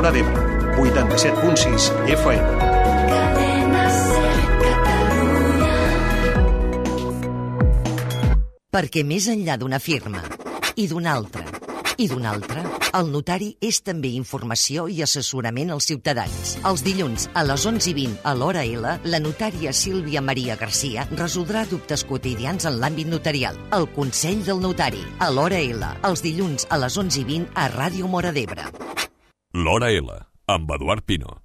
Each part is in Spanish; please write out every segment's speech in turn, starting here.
Móra d'Ebre, 87.6 FM. Perquè més enllà d'una firma, i d'una altra, el notari és també informació i assessorament als ciutadans. Els dilluns, a les 11:20 a l'Hora L, la notària Sílvia Maria Garcia resoldrà dubtes quotidians en l'àmbit notarial. El Consell del Notari, a l'Hora L, els dilluns a les 11:20 a Ràdio Móra d'Ebre. L'Hora L, amb Eduard Pino.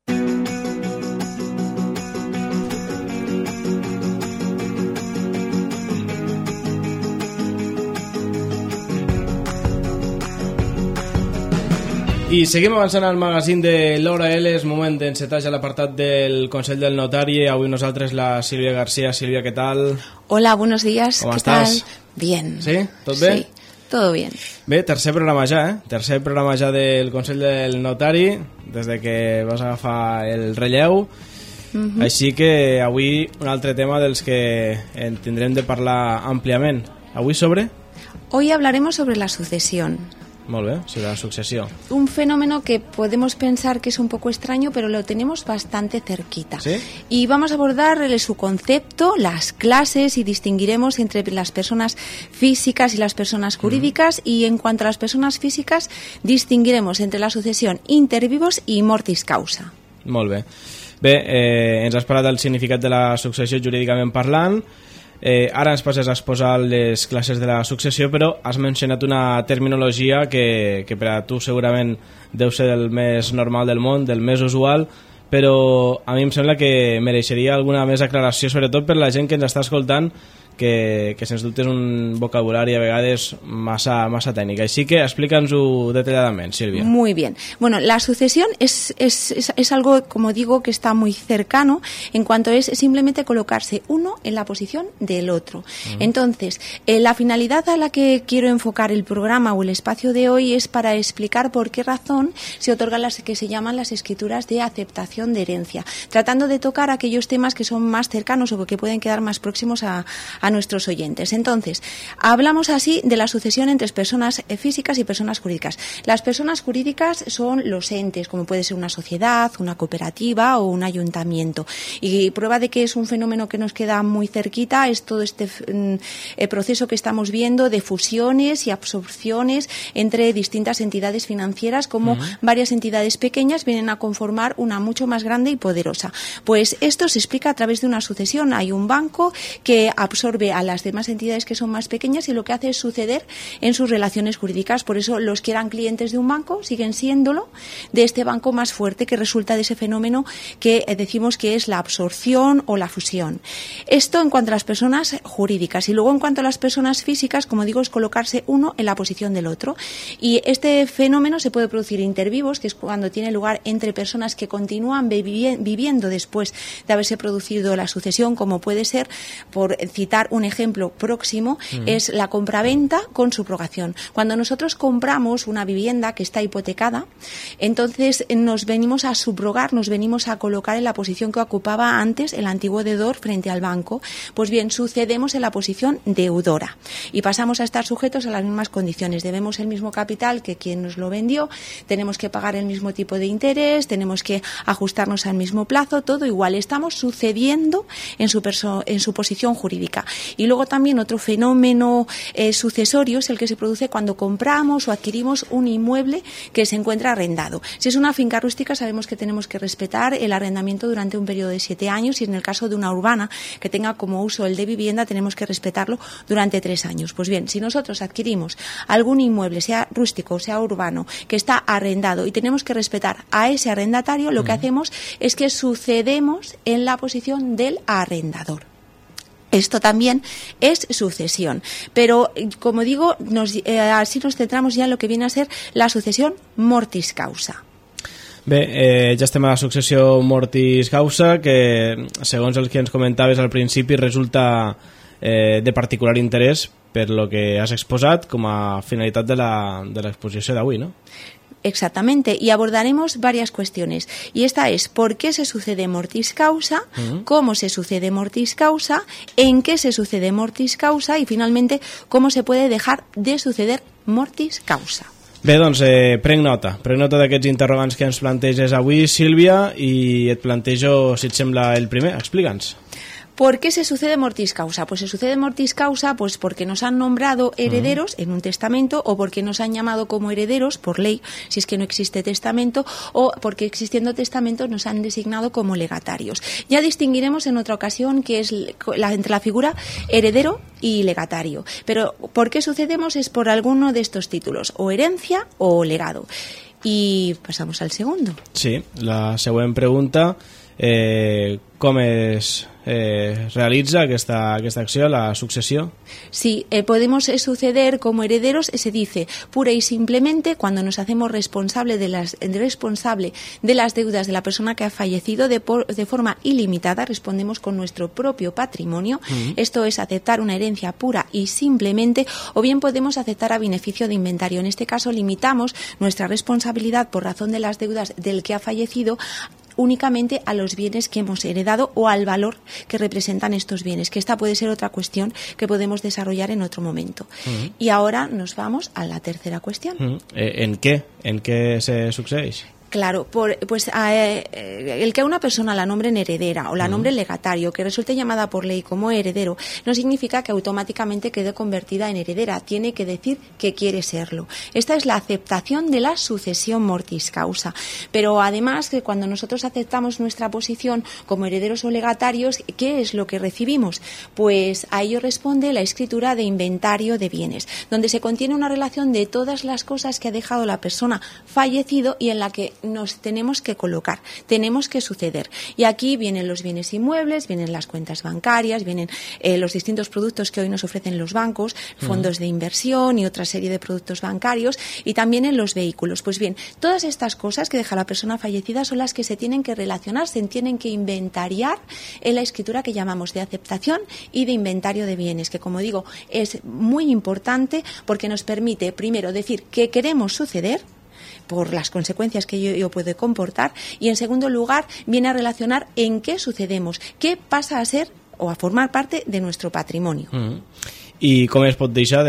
I seguim avançant al magazín de l'Hora L. És moment d'encetar ja l'apartat del Consell del Notari. Avui nosaltres la Sílvia García. Sílvia, ¿qué tal? Hola, buenos días. ¿Cómo ¿Qué estás? tal? Bien. ¿Sí? ¿Tot bé? Sí, todo bien. Bé, tercer programa ja, Tercer programa ja del Consell del Notari, des de que vas agafar el relleu. Així que avui un altre tema dels que en tindrem de parlar àmpliament. Avui sobre? Hoy hablaremos sobre la sucesión. Molt bé, sobre la successió. Un fenómeno que podemos pensar que es un poco extraño, pero lo tenemos bastante cerquita. ¿Sí? Y vamos a abordar su concepto, las clases, y distinguiremos entre las personas físicas y las personas jurídicas. Y en cuanto a las personas físicas, distinguiremos entre la sucesión inter vivos i mortis causa. Molt bé. Bé, ens has parlat del significat de la successió jurídicament parlant. Ara ens passes a exposar les classes de la successió, però has mencionat una terminologia que per a tu segurament deu ser el més normal del món, del més usual, però a mi em sembla que mereixeria alguna més aclaració, sobretot per la gent que ens està escoltant, que sens dubte és un vocabulari a vegades massa tècnic. Així que explica'ns-ho detalladament, Sílvia. Muy bien. Bueno, la sucesión es algo, como digo, que está muy cercano en cuanto es simplemente colocarse uno en la posición del otro. Entonces, la finalidad a la que quiero enfocar el programa o el espacio de hoy es para explicar por qué razón se otorgan las que se llaman las escrituras de aceptación de herencia, tratando de tocar aquellos temas que son más cercanos o que pueden quedar más próximos a nuestros oyentes. Entonces, hablamos así de la sucesión entre personas físicas y personas jurídicas. Las personas jurídicas son los entes, como puede ser una sociedad, una cooperativa o un ayuntamiento. Y prueba de que es un fenómeno que nos queda muy cerquita es todo este proceso que estamos viendo de fusiones y absorciones entre distintas entidades financieras, como varias entidades pequeñas vienen a conformar una mucho más grande y poderosa. Pues esto se explica a través de una sucesión. Hay un banco que absorbe a las demás entidades que son más pequeñas y lo que hace es suceder en sus relaciones jurídicas. Por eso los que eran clientes de un banco siguen siéndolo de este banco más fuerte, que resulta de ese fenómeno que decimos que es la absorción o la fusión. Esto en cuanto a las personas jurídicas. Y luego en cuanto a las personas físicas, como digo, es colocarse uno en la posición del otro. Y este fenómeno se puede producir intervivos, que es cuando tiene lugar entre personas que continúan viviendo después de haberse producido la sucesión, como puede ser, por citar un ejemplo próximo, es la compraventa con subrogación. Cuando nosotros compramos una vivienda que está hipotecada, entonces nos venimos a subrogar, nos venimos a colocar en la posición que ocupaba antes el antiguo deudor frente al banco. Pues bien, sucedemos en la posición deudora y pasamos a estar sujetos a las mismas condiciones. Debemos el mismo capital que quien nos lo vendió, tenemos que pagar el mismo tipo de interés, tenemos que ajustarnos al mismo plazo, todo igual. Estamos sucediendo en su posición jurídica. Y luego también otro fenómeno sucesorio es el que se produce cuando compramos o adquirimos un inmueble que se encuentra arrendado. Si es una finca rústica, sabemos que tenemos que respetar el arrendamiento durante un periodo de 7 años, y en el caso de una urbana que tenga como uso el de vivienda, tenemos que respetarlo durante 3 años. Pues bien, si nosotros adquirimos algún inmueble, sea rústico o sea urbano, que está arrendado y tenemos que respetar a ese arrendatario, lo que hacemos es que sucedemos en la posición del arrendador. Esto también es sucesión, pero como digo, así nos centramos ya en lo que viene a ser la sucesión mortis causa. Bé, ja estem a la successió mortis causa, que segons el que ens comentaves al principi resulta de particular interès per lo que has exposat com a finalitat de l'exposició d'avui, no? Exactamente, y abordaremos varias cuestiones. Y esta es: ¿por qué se sucede mortis causa? ¿Cómo se sucede mortis causa? ¿En qué se sucede mortis causa? Y finalmente, ¿cómo se puede dejar de suceder mortis causa? Bé, doncs prenc nota d'aquests interrogants que ens planteges avui, Sílvia, i et plantejo, si et sembla, el primer. Explica'ns. ¿Por qué se sucede mortis causa? Pues se sucede mortis causa pues porque nos han nombrado herederos en un testamento, o porque nos han llamado como herederos por ley, si es que no existe testamento, o porque existiendo testamento nos han designado como legatarios. Ya distinguiremos en otra ocasión que es entre la figura heredero y legatario. Pero ¿por qué sucedemos? Es por alguno de estos títulos, o herencia o legado. I passamos al segundo. Sí, la següent pregunta, com es realitza esta acció, la sucesión? Sí, podemos suceder como herederos, se dice pura y simplemente cuando nos hacemos responsable de las deudas de la persona que ha fallecido de forma ilimitada, respondemos con nuestro propio patrimonio. Esto es aceptar una herencia pura y simplemente, o bien podemos aceptar a beneficio de inventario. En este caso limitamos nuestra responsabilidad por razón de las deudas del que ha fallecido únicamente a los bienes que hemos heredado o al valor que representan estos bienes, que esta puede ser otra cuestión que podemos desarrollar en otro momento. Y ahora nos vamos a la tercera cuestión. ¿En qué se sucedeix? Claro, el que a una persona la nombren heredera o la nombren legatario, que resulte llamada por ley como heredero, no significa que automáticamente quede convertida en heredera. Tiene que decir que quiere serlo. Esta es la aceptación de la sucesión mortis causa. Pero además, que cuando nosotros aceptamos nuestra posición como herederos o legatarios, ¿qué es lo que recibimos? Pues a ello responde la escritura de inventario de bienes, donde se contiene una relación de todas las cosas que ha dejado la persona fallecido y en la que nos tenemos que colocar, tenemos que suceder. Y aquí vienen los bienes inmuebles, vienen las cuentas bancarias, vienen los distintos productos que hoy nos ofrecen los bancos, fondos de inversión y otra serie de productos bancarios, y también en los vehículos. Pues bien, todas estas cosas que deja la persona fallecida son las que se tienen que relacionar, se tienen que inventariar en la escritura que llamamos de aceptación y de inventario de bienes, que, como digo, es muy importante porque nos permite, primero, decir que queremos suceder por las consecuencias que ello puede comportar, y en segundo lugar viene a relacionar en qué sucedemos, qué pasa a ser o a formar parte de nuestro patrimonio. I com es pot deixar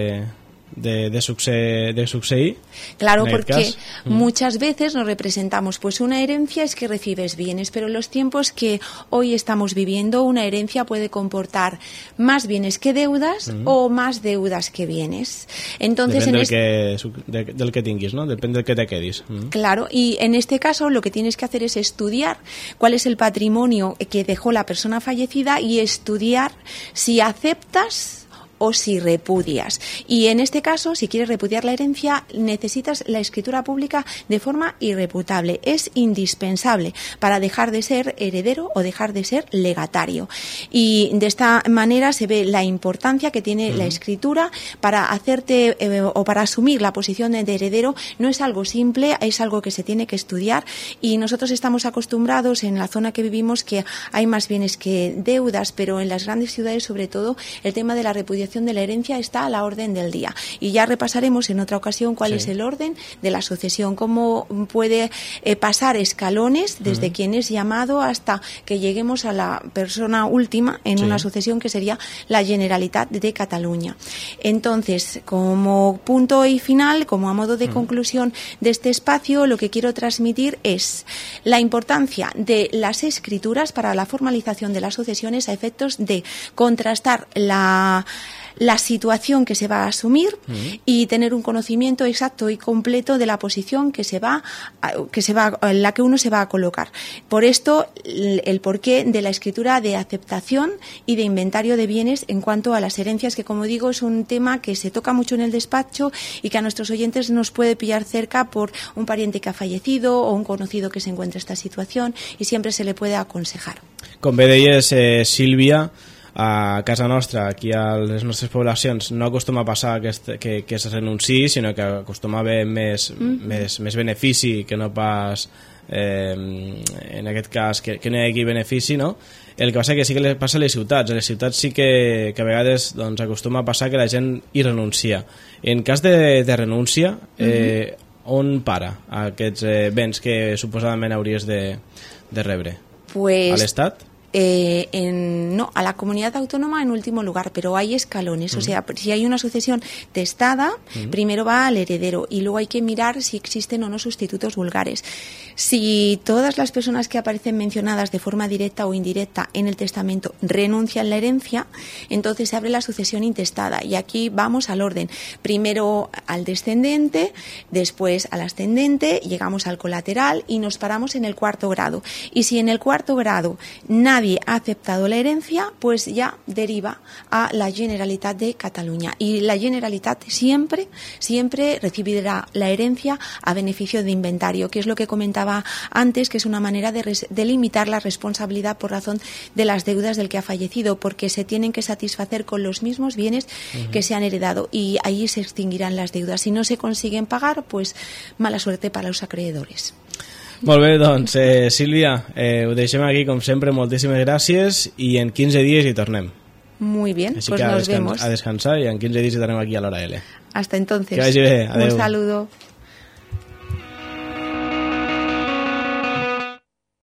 de succeir? Claro, porque muchas veces nos representamos, pues una herencia es que recibes bienes, pero en los tiempos que hoy estamos viviendo, una herencia puede comportar más bienes que deudas o más deudas que bienes. Entonces, del que tinguis, ¿no? Depende del que te quedis. Claro, y en este caso lo que tienes que hacer es estudiar cuál es el patrimonio que dejó la persona fallecida y estudiar si aceptas o si repudias. Y en este caso, si quieres repudiar la herencia, necesitas la escritura pública de forma irreputable. Es indispensable para dejar de ser heredero o dejar de ser legatario. Y de esta manera se ve la importancia que tiene la escritura para hacerte o para asumir la posición de heredero. No es algo simple, es algo que se tiene que estudiar, y nosotros estamos acostumbrados en la zona que vivimos que hay más bienes que deudas, pero en las grandes ciudades, sobre todo, el tema de la repudiación de la herencia está a la orden del día, y ya repasaremos en otra ocasión cuál es el orden de la sucesión, cómo puede pasar escalones desde quien es llamado hasta que lleguemos a la persona última en una sucesión que sería la Generalitat de Cataluña. Entonces, como punto y final, como a modo de conclusión de este espacio, lo que quiero transmitir es la importancia de las escrituras para la formalización de las sucesiones a efectos de contrastar la situación que se va a asumir y tener un conocimiento exacto y completo de la posición en la que uno se va a colocar. Por esto, el porqué de la escritura de aceptación y de inventario de bienes en cuanto a las herencias, que, como digo, es un tema que se toca mucho en el despacho y que a nuestros oyentes nos puede pillar cerca por un pariente que ha fallecido o un conocido que se encuentra en esta situación, y siempre se le puede aconsejar. Com bé deies, Sílvia, a casa nostra, aquí a les nostres poblacions, no acostuma a passar que es renunciï, sinó que acostuma a haver més benefici que no pas, en aquest cas, que no hi hagi benefici, no? El que passa que sí que passa a les ciutats. A les ciutats sí que a vegades doncs, acostuma a passar que la gent hi renuncia. En cas de renúncia, on para aquests béns que suposadament hauries de rebre? Pues, a l'Estat? a la comunidad autónoma en último lugar, pero hay escalones. O sea, si hay una sucesión testada, primero va al heredero y luego hay que mirar si existen o no sustitutos vulgares. Si todas las personas que aparecen mencionadas de forma directa o indirecta en el testamento renuncian a la herencia, entonces se abre la sucesión intestada y aquí vamos al orden. Primero al descendente, después al ascendente, llegamos al colateral y nos paramos en el cuarto grado. Y si en el cuarto grado nadie ha aceptado la herencia, pues ya deriva a la Generalitat de Cataluña. Y la Generalitat siempre recibirá la herencia a beneficio de inventario, que es lo que comentaba antes, que es una manera de limitar la responsabilidad por razón de las deudas del que ha fallecido, porque se tienen que satisfacer con los mismos bienes que se han heredado y ahí se extinguirán las deudas. Si no se consiguen pagar, pues mala suerte para los acreedores. Molt bé, doncs, Sílvia, ho deixem aquí, com sempre, moltíssimes gràcies i en 15 dies hi tornem. Muy bien, Així pues que nos vemos. A descansar i en 15 dies hi tornem aquí a l'Hora L. Hasta entonces. Que vagi bé, adeu. Un saludo.